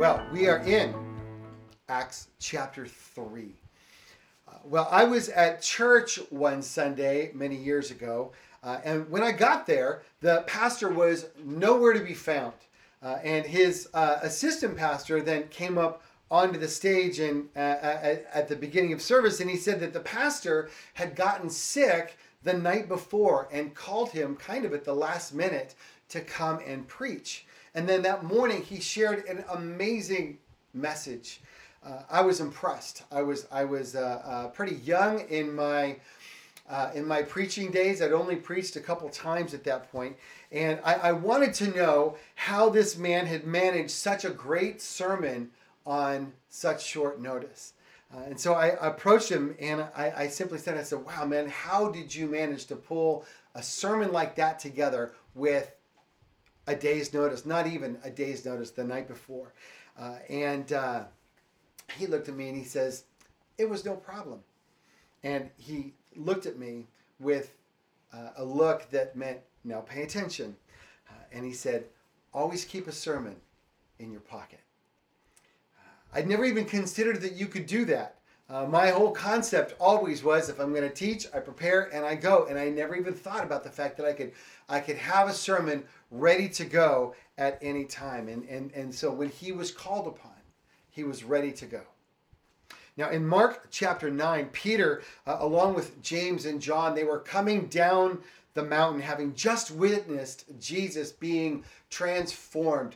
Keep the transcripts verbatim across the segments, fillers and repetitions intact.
Well, we are in Acts chapter three. Uh, well, I was at church one Sunday many years ago, uh, and when I got there, the pastor was nowhere to be found. Uh, and his uh, assistant pastor then came up onto the stage and uh, at, at the beginning of service, and he said that the pastor had gotten sick the night before and called him kind of at the last minute to come and preach. And then that morning he shared an amazing message. Uh, I was impressed. I was I was uh, uh, pretty young in my uh, in my preaching days. I'd only preached a couple times at that point, and I, I wanted to know how this man had managed such a great sermon on such short notice. Uh, and so I approached him and I, I simply said, I said, "Wow, man, how did you manage to pull a sermon like that together with a day's notice, not even a day's notice, the night before?" Uh, and uh, he looked at me and he says, "It was no problem." And he looked at me with uh, a look that meant, "Now pay attention." Uh, and he said, "Always keep a sermon in your pocket." Uh, I'd never even considered that you could do that. Uh, my whole concept always was, if I'm going to teach, I prepare and I go. And I never even thought about the fact that I could I could have a sermon ready to go at any time. And, and, and so when he was called upon, he was ready to go. Now in Mark chapter nine, Peter, uh, along with James and John, they were coming down the mountain, having just witnessed Jesus being transformed,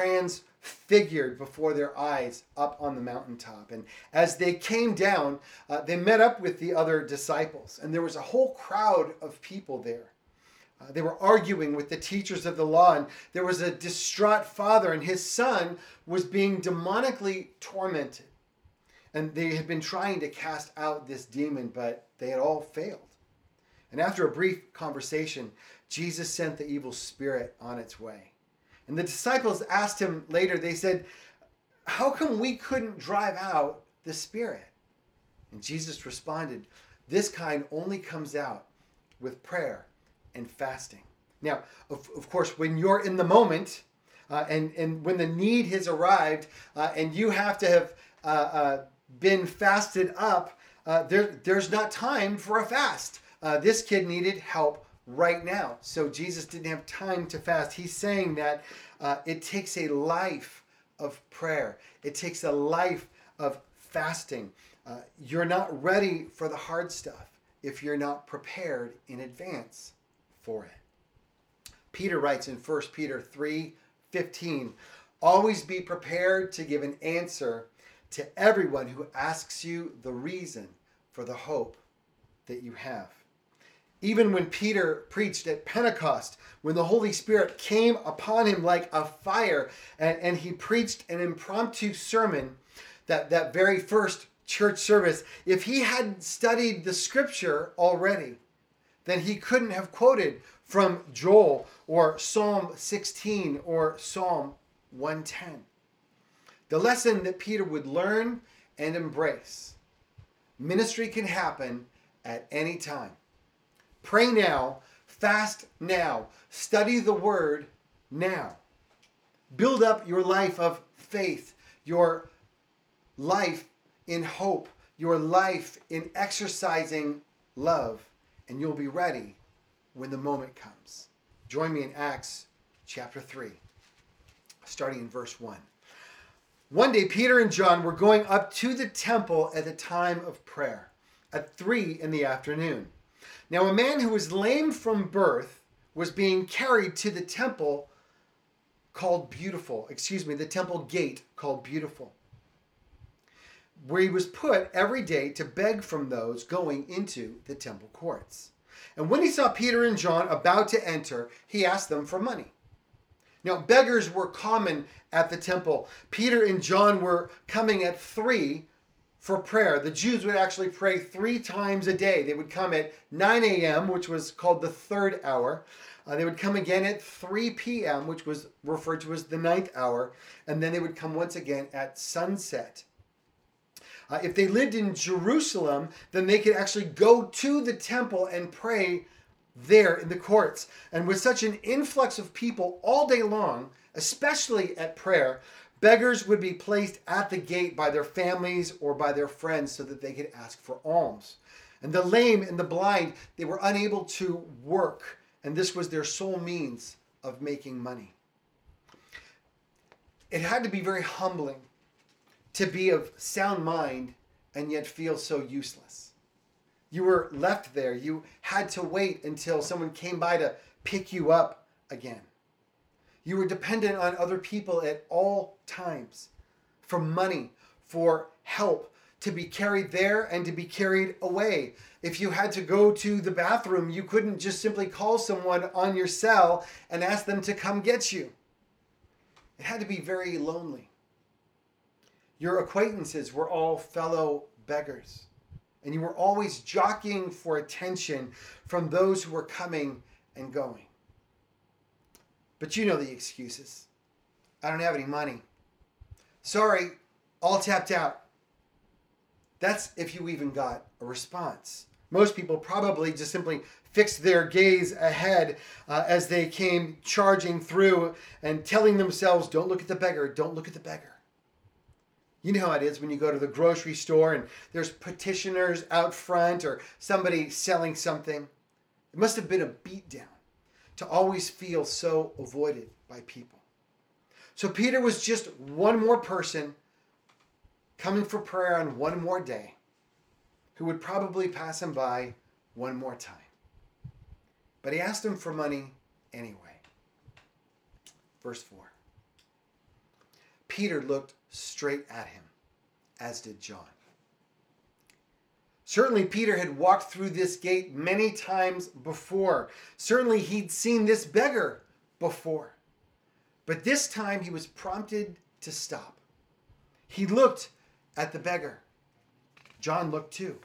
transfigured before their eyes up on the mountaintop. And as they came down, uh, they met up with the other disciples, and there was a whole crowd of people there. Uh, they were arguing with the teachers of the law, and there was a distraught father, and his son was being demonically tormented. And they had been trying to cast out this demon, but they had all failed. And after a brief conversation, Jesus sent the evil spirit on its way. And the disciples asked him later, they said, "How come we couldn't drive out the spirit?" And Jesus responded, "This kind only comes out with prayer and fasting." Now, of, of course, when you're in the moment uh, and, and when the need has arrived uh, and you have to have uh, uh, been fasted up, uh, there, there's not time for a fast. Uh, this kid needed help right now. So Jesus didn't have time to fast. He's saying that uh, it takes a life of prayer. It takes a life of fasting. Uh, you're not ready for the hard stuff if you're not prepared in advance for it. Peter writes in First Peter three fifteen, "Always be prepared to give an answer to everyone who asks you the reason for the hope that you have." Even when Peter preached at Pentecost, when the Holy Spirit came upon him like a fire, and, and he preached an impromptu sermon, that, that very first church service, if he hadn't studied the scripture already, then he couldn't have quoted from Joel or Psalm sixteen or Psalm one ten. The lesson that Peter would learn and embrace: ministry can happen at any time. Pray now, fast now, study the word now. Build up your life of faith, your life in hope, your life in exercising love, and you'll be ready when the moment comes. Join me in Acts chapter three, starting in verse one. One day, Peter and John were going up to the temple at the time of prayer, at three in the afternoon. Now, a man who was lame from birth was being carried to the temple called Beautiful, excuse me, the temple gate called Beautiful, where he was put every day to beg from those going into the temple courts. And when he saw Peter and John about to enter, he asked them for money. Now, beggars were common at the temple. Peter and John were coming at three for prayer. The Jews would actually pray three times a day. They would come at nine a.m., which was called the third hour. Uh, they would come again at three p.m., which was referred to as the ninth hour. And then they would come once again at sunset. Uh, if they lived in Jerusalem, then they could actually go to the temple and pray there in the courts. And with such an influx of people all day long, especially at prayer, beggars would be placed at the gate by their families or by their friends so that they could ask for alms. And the lame and the blind, they were unable to work, and this was their sole means of making money. It had to be very humbling to be of sound mind and yet feel so useless. You were left there. You had to wait until someone came by to pick you up again. You were dependent on other people at all times for money, for help, to be carried there and to be carried away. If you had to go to the bathroom, you couldn't just simply call someone on your cell and ask them to come get you. It had to be very lonely. Your acquaintances were all fellow beggars, and you were always jockeying for attention from those who were coming and going. But you know the excuses. I don't have any money. Sorry, all tapped out. That's if you even got a response. Most people probably just simply fixed their gaze ahead uh, as they came charging through and telling themselves, don't look at the beggar, don't look at the beggar. You know how it is when you go to the grocery store and there's petitioners out front or somebody selling something. It must have been a beatdown to always feel so avoided by people. So Peter was just one more person coming for prayer on one more day who would probably pass him by one more time. But he asked him for money anyway. Verse four. Peter looked straight at him, as did John. Certainly Peter had walked through this gate many times before. Certainly he'd seen this beggar before. But this time he was prompted to stop. He looked at the beggar. John looked too.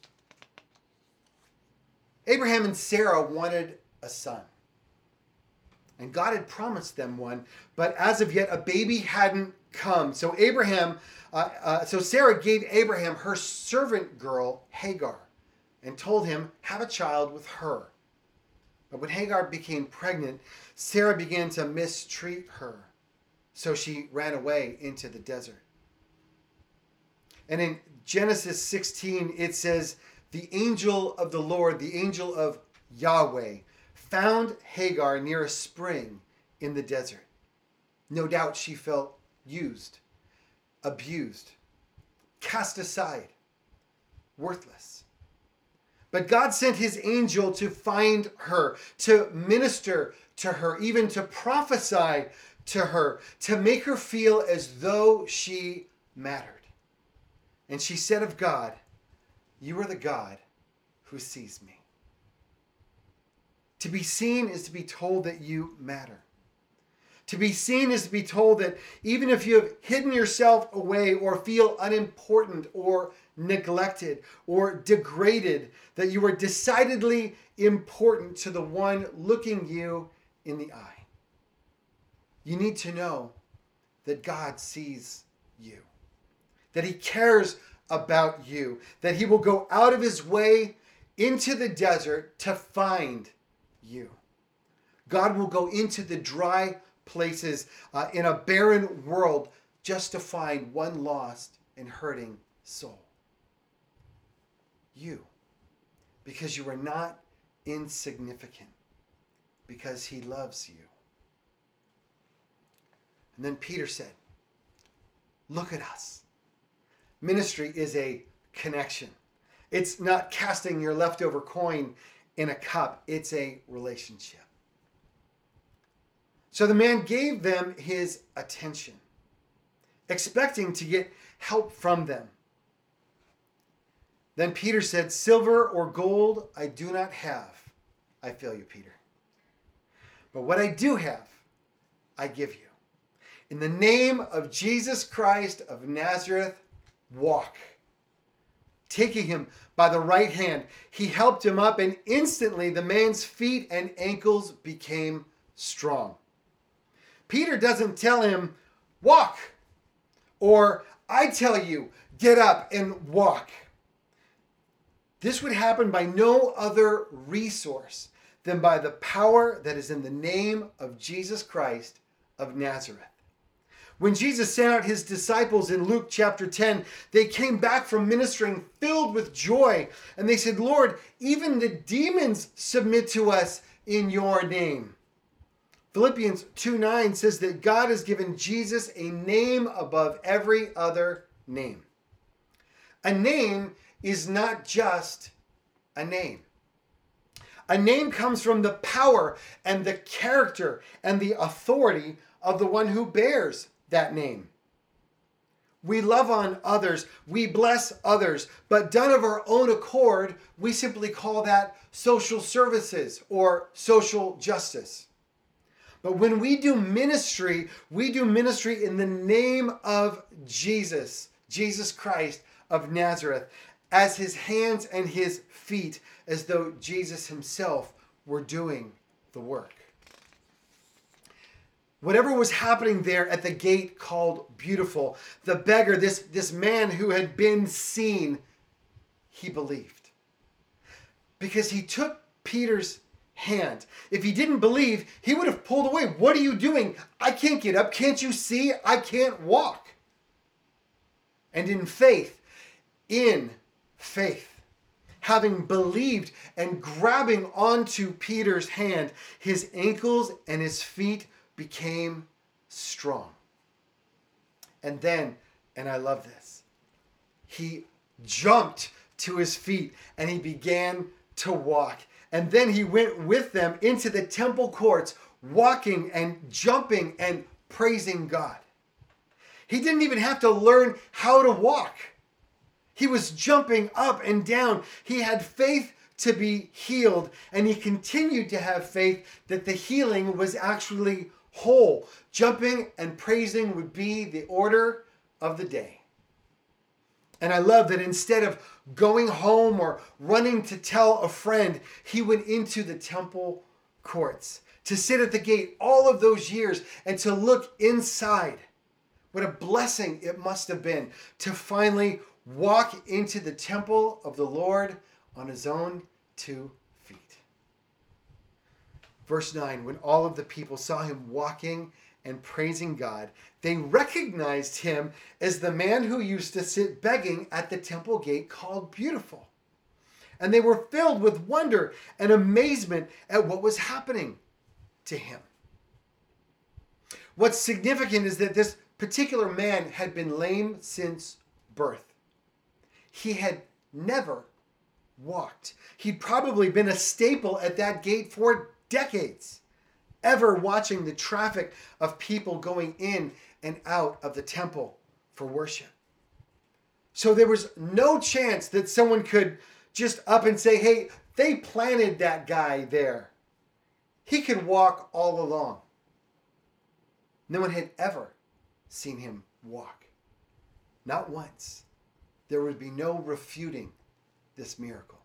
Abraham and Sarah wanted a son. And God had promised them one, but as of yet a baby hadn't come. So Abraham, uh, uh, so Sarah gave Abraham her servant girl Hagar and told him, have a child with her. But when Hagar became pregnant, Sarah began to mistreat her. So she ran away into the desert. And in Genesis sixteen, it says, the angel of the Lord, the angel of Yahweh, found Hagar near a spring in the desert. No doubt she felt used, abused, cast aside, worthless. But God sent his angel to find her, to minister to her, even to prophesy to her, to make her feel as though she mattered. And she said of God, you are the God who sees me. To be seen is to be told that you matter. To be seen is to be told that even if you have hidden yourself away or feel unimportant or neglected or degraded, that you are decidedly important to the one looking you in the eye. You need to know that God sees you, that he cares about you, that he will go out of his way into the desert to find you. God will go into the dry places uh, in a barren world just to find one lost and hurting soul. You. Because you are not insignificant. Because he loves you. And then Peter said, look at us. Ministry is a connection. It's not casting your leftover coin in a cup. It's a relationship. So the man gave them his attention, expecting to get help from them. Then Peter said, silver or gold I do not have. I feel you, Peter. But what I do have, I give you. In the name of Jesus Christ of Nazareth, walk. Taking him by the right hand, he helped him up, and instantly the man's feet and ankles became strong. Peter doesn't tell him, walk, or I tell you, get up and walk. This would happen by no other resource than by the power that is in the name of Jesus Christ of Nazareth. When Jesus sent out his disciples in Luke chapter ten, they came back from ministering filled with joy. And they said, Lord, even the demons submit to us in your name. Philippians two nine says that God has given Jesus a name above every other name. A name is not just a name. A name comes from the power and the character and the authority of the one who bears that name. We love on others, we bless others, but done of our own accord, we simply call that social services or social justice. But when we do ministry, we do ministry in the name of Jesus, Jesus Christ of Nazareth, as his hands and his feet, as though Jesus himself were doing the work. Whatever was happening there at the gate called Beautiful, the beggar, this, this man who had been seen, he believed. Because he took Peter's hand. If he didn't believe, he would have pulled away. What are you doing? I can't get up. Can't you see? I can't walk. And in faith, in faith, having believed and grabbing onto Peter's hand, his ankles and his feet became strong. And then, and I love this, he jumped to his feet and he began to walk. And then he went with them into the temple courts, walking and jumping and praising God. He didn't even have to learn how to walk. He was jumping up and down. He had faith to be healed, and he continued to have faith that the healing was actually whole. Jumping and praising would be the order of the day. And I love that instead of going home or running to tell a friend, he went into the temple courts to sit at the gate all of those years and to look inside. What a blessing it must have been to finally walk into the temple of the Lord on his own two feet. Verse nine, when all of the people saw him walking and praising God, they recognized him as the man who used to sit begging at the temple gate called Beautiful. And they were filled with wonder and amazement at what was happening to him. What's significant is that this particular man had been lame since birth. He had never walked. He'd probably been a staple at that gate for decades, ever watching the traffic of people going in and out of the temple for worship. So there was no chance that someone could just up and say, hey, they planted that guy there. He could walk all along. No one had ever seen him walk. Not once. There would be no refuting this miracle.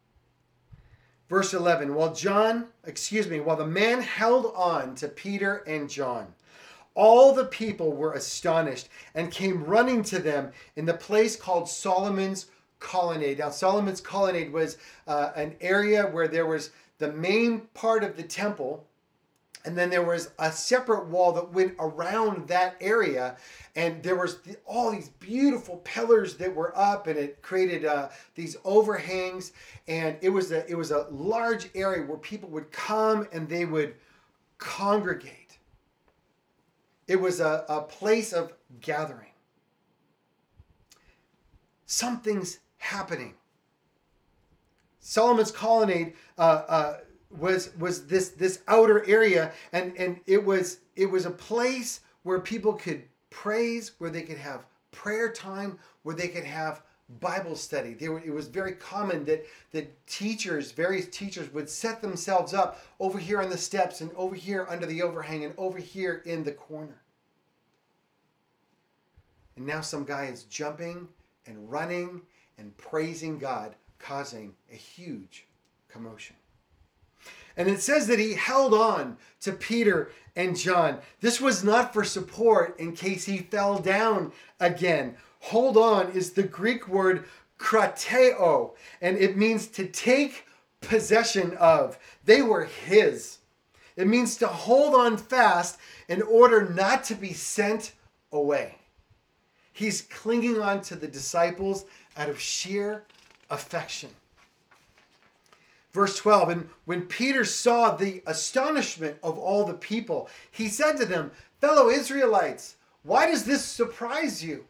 Verse eleven, while John, excuse me, while the man held on to Peter and John, all the people were astonished and came running to them in the place called Solomon's Colonnade. Now, Solomon's Colonnade was uh, an area where there was the main part of the temple, and then there was a separate wall that went around that area. And there was the, all these beautiful pillars that were up, and it created uh, these overhangs. And it was a it was a large area where people would come and they would congregate. It was a, a place of gathering. Something's happening. Solomon's Colonnade uh, uh, was was this this outer area, and and it was it was a place where people could praise, where they could have prayer time, where they could have Bible study. They were, it was very common that that teachers, various teachers, would set themselves up over here on the steps and over here under the overhang and over here in the corner. And now some guy is jumping and running and praising God, causing a huge commotion. And it says that he held on to Peter and John. This was not for support in case he fell down again. Hold on is the Greek word krateo, and it means to take possession of. They were his. It means to hold on fast in order not to be sent away. He's clinging on to the disciples out of sheer affection. Verse twelve, and when Peter saw the astonishment of all the people, he said to them, "Fellow Israelites, why does this surprise you?"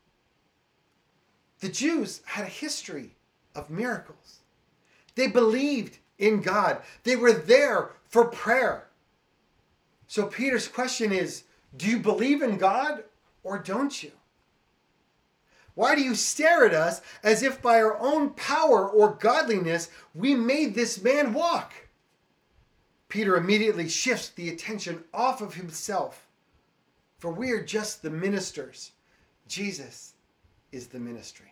The Jews had a history of miracles. They believed in God. They were there for prayer. So Peter's question is, do you believe in God or don't you? Why do you stare at us as if by our own power or godliness we made this man walk? Peter immediately shifts the attention off of himself, for we are just the ministers. Jesus is the ministry.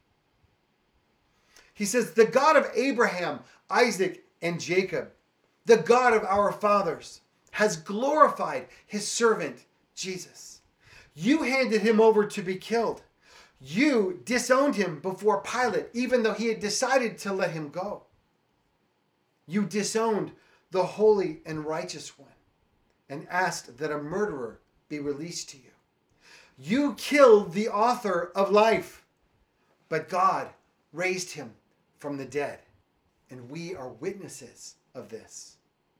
He says, the God of Abraham, Isaac, and Jacob, the God of our fathers, has glorified his servant Jesus. You handed him over to be killed. You disowned him before Pilate, even though he had decided to let him go. You disowned the holy and righteous one and asked that a murderer be released to you. You killed the author of life, but God raised him from the dead, and we are witnesses of this.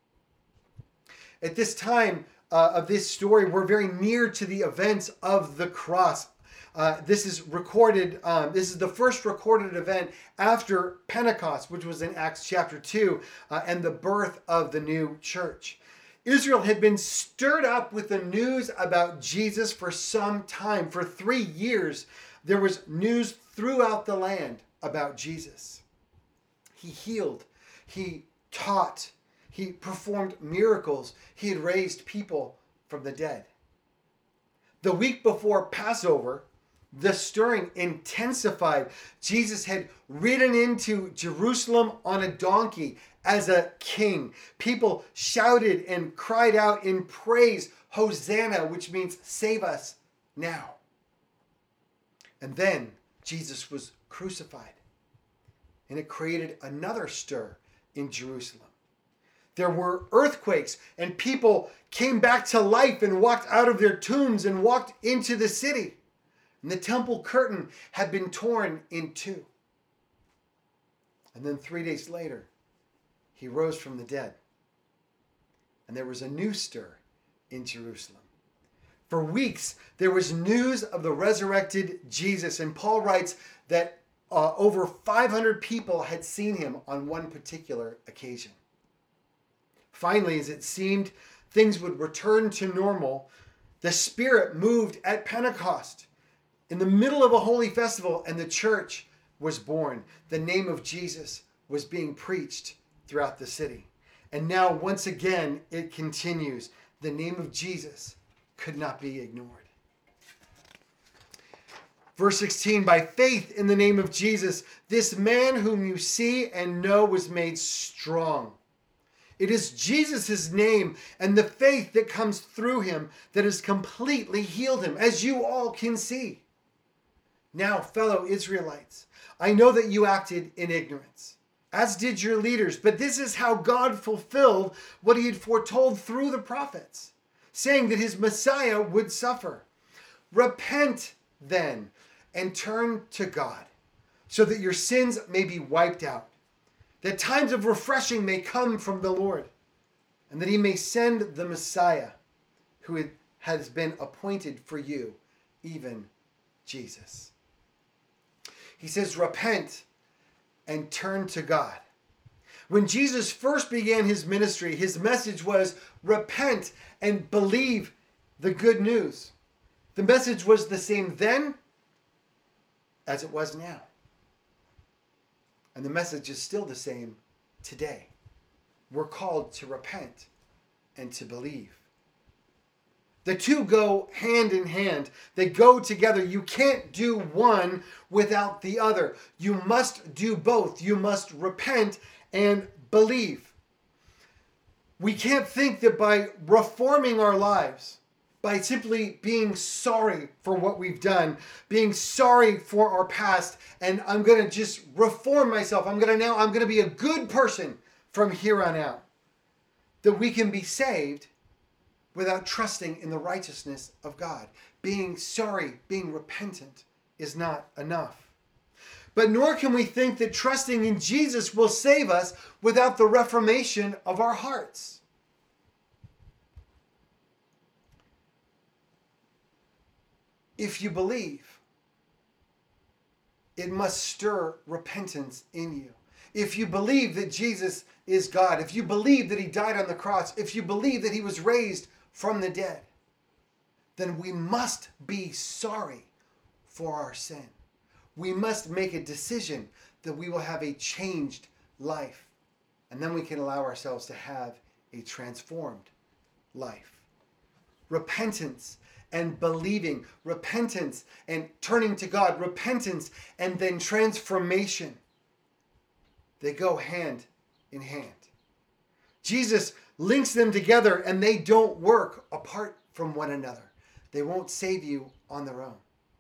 At this time uh, of this story, we're very near to the events of the cross. Uh, this is recorded, um, this is the first recorded event after Pentecost, which was in Acts chapter two, uh, and the birth of the new church. Israel had been stirred up with the news about Jesus for some time. For three years, there was news throughout the land about Jesus. He healed, he taught, he performed miracles, he had raised people from the dead. The week before Passover, the stirring intensified. Jesus had ridden into Jerusalem on a donkey as a king. People shouted and cried out in praise, Hosanna, which means save us now. And then Jesus was crucified. And it created another stir in Jerusalem. There were earthquakes, and people came back to life and walked out of their tombs and walked into the city. And the temple curtain had been torn in two. And then three days later, he rose from the dead. And there was a new stir in Jerusalem. For weeks, there was news of the resurrected Jesus. And Paul writes that uh, over five hundred people had seen him on one particular occasion. Finally, as it seemed things would return to normal, the Spirit moved at Pentecost in the middle of a holy festival, and the church was born. The name of Jesus was being preached throughout the city. And now, once again, it continues. The name of Jesus could not be ignored. Verse sixteen, by faith in the name of Jesus, this man whom you see and know was made strong. It is Jesus' name and the faith that comes through him that has completely healed him, as you all can see. Now, fellow Israelites, I know that you acted in ignorance, as did your leaders, but this is how God fulfilled what he had foretold through the prophets, saying that his Messiah would suffer. Repent then and turn to God, so that your sins may be wiped out, that times of refreshing may come from the Lord, and that he may send the Messiah who has been appointed for you, even Jesus. He says, repent and turn to God. When Jesus first began his ministry, his message was repent and believe the good news. The message was the same then as it was now. And the message is still the same today. We're called to repent and to believe. The two go hand in hand. They go together. You can't do one without the other. You must do both. You must repent and believe. We can't think that by reforming our lives, by simply being sorry for what we've done, being sorry for our past, and I'm going to just reform myself. I'm going to now, I'm going to be a good person from here on out, that we can be saved without trusting in the righteousness of God. Being sorry, being repentant is not enough. But nor can we think that trusting in Jesus will save us without the reformation of our hearts. If you believe, it must stir repentance in you. If you believe that Jesus is God, if you believe that he died on the cross, if you believe that he was raised from the dead, then we must be sorry for our sin. We must make a decision that we will have a changed life. And then we can allow ourselves to have a transformed life. Repentance and believing, repentance and turning to God, repentance and then transformation. They go hand in hand. Jesus links them together and they don't work apart from one another. They won't save you on their own.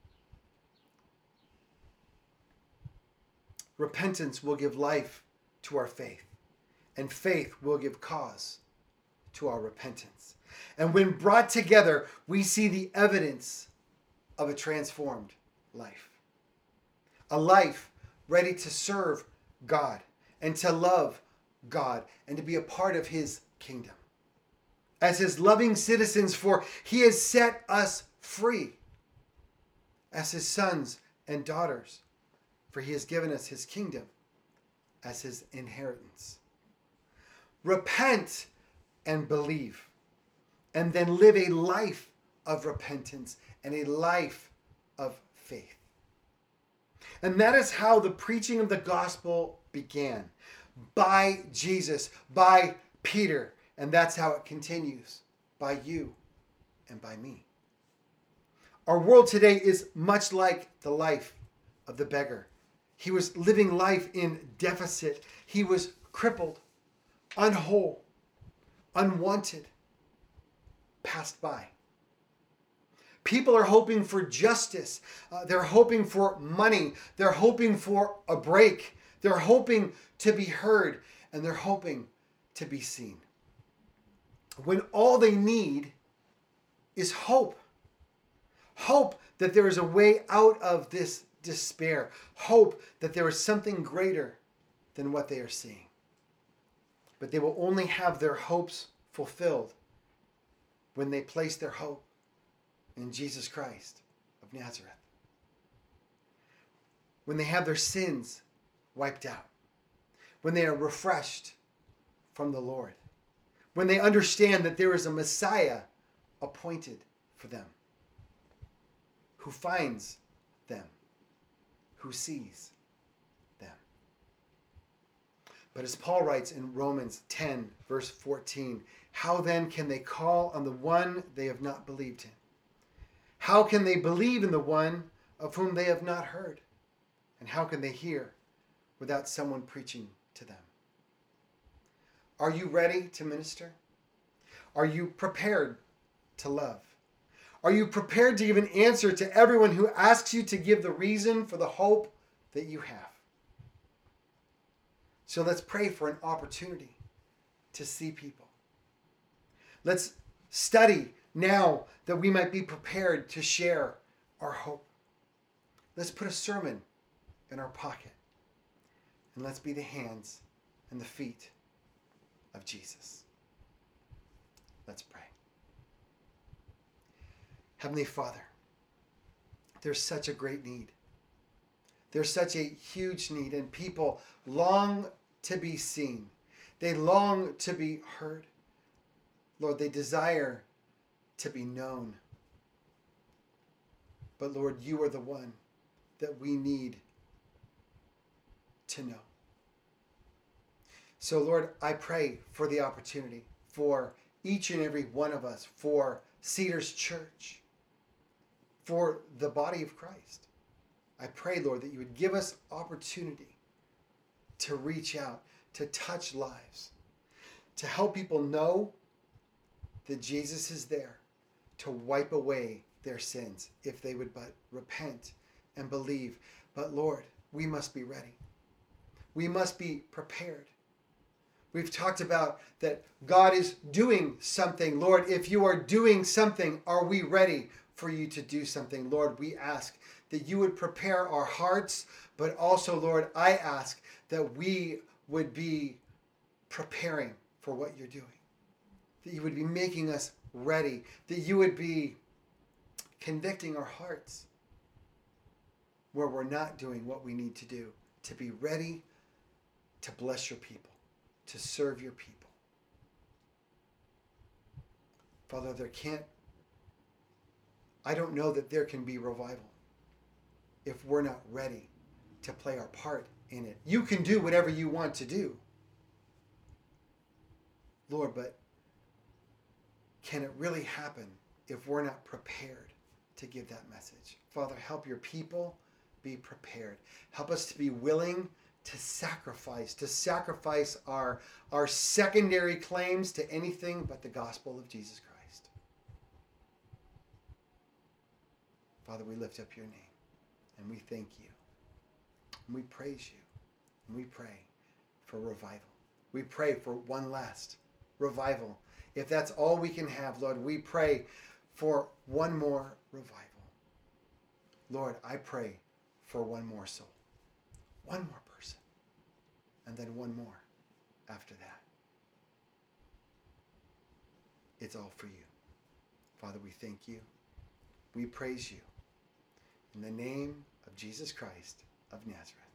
Repentance will give life to our faith, and faith will give cause to our repentance. And when brought together, we see the evidence of a transformed life. A life ready to serve God and to love God and to be a part of his kingdom. As his loving citizens, for he has set us free. As his sons and daughters, for he has given us his kingdom as his inheritance. Repent and believe, and then live a life of repentance and a life of faith. And that is how the preaching of the gospel began, by Jesus, by Peter, and that's how it continues, by you and by me. Our world today is much like the life of the beggar. He was living life in deficit. He was crippled, unwhole, unwanted, passed by. People are hoping for justice. Uh, they're hoping for money. They're hoping for a break. They're hoping to be heard, and they're hoping to be seen. When all they need is hope. Hope that there is a way out of this despair. Hope that there is something greater than what they are seeing. But they will only have their hopes fulfilled when they place their hope in Jesus Christ of Nazareth. When they have their sins wiped out. When they are refreshed from the Lord. When they understand that there is a Messiah appointed for them. Who finds them. Who sees them. But as Paul writes in Romans ten, verse fourteen, how then can they call on the one they have not believed in? How can they believe in the one of whom they have not heard? And how can they hear without someone preaching to them? Are you ready to minister? Are you prepared to love? Are you prepared to give an answer to everyone who asks you to give the reason for the hope that you have? So let's pray for an opportunity to see people. Let's study now that we might be prepared to share our hope. Let's put a sermon in our pocket. And let's be the hands and the feet of Jesus. Let's pray. Heavenly Father, there's such a great need. There's such a huge need, and people long to be seen. They long to be heard. Lord, they desire to be known. But Lord, you are the one that we need to know. So Lord, I pray for the opportunity for each and every one of us, for Cedars Church, for the body of Christ. I pray, Lord, that you would give us opportunity to reach out, to touch lives, to help people know that Jesus is there to wipe away their sins if they would but repent and believe. But Lord, we must be ready. We must be prepared. We've talked about that God is doing something. Lord, if you are doing something, are we ready for you to do something? Lord, we ask that you would prepare our hearts, but also, Lord, I ask that we would be preparing for what you're doing, that you would be making us ready, that you would be convicting our hearts where we're not doing what we need to do, to be ready to bless your people, to serve your people. Father, there can't, I don't know that there can be revival if we're not ready to play our part in it. You can do whatever you want to do, Lord, but can it really happen if we're not prepared to give that message? Father, help your people be prepared. Help us to be willing to sacrifice, to sacrifice our, our secondary claims to anything but the gospel of Jesus Christ. Father, we lift up your name and we thank you and we praise you and we pray for revival. We pray for one last revival. If that's all we can have, Lord, we pray for one more revival. Lord, I pray for one more soul, one more person, and then one more after that. It's all for you. Father, we thank you. We praise you. In the name of Jesus Christ of Nazareth.